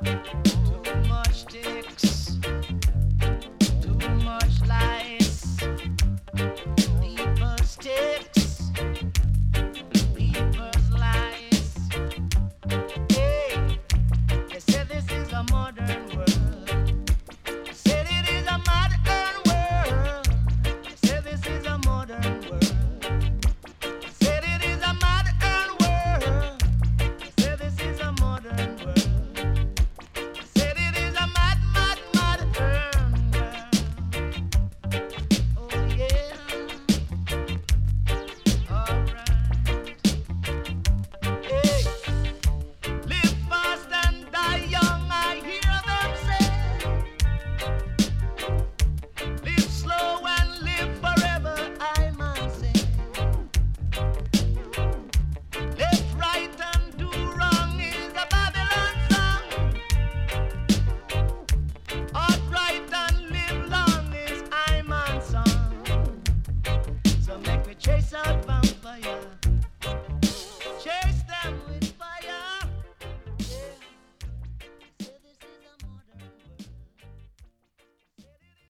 Too much ticks, too much lies. People's ticks, people's lies. Hey, they say this is a modern world. They said it is a modern world. They say this is a modern world. They said it is a modern world. They say this is a modern world. Said it is a mad, mad, mad world. Oh yeah, alright. Hey, live fast and die young. I hear them say, live slow and live forever. I must say, left, right, and do wrong is a Babylon song. Upright and live long is I man song. So make me chase out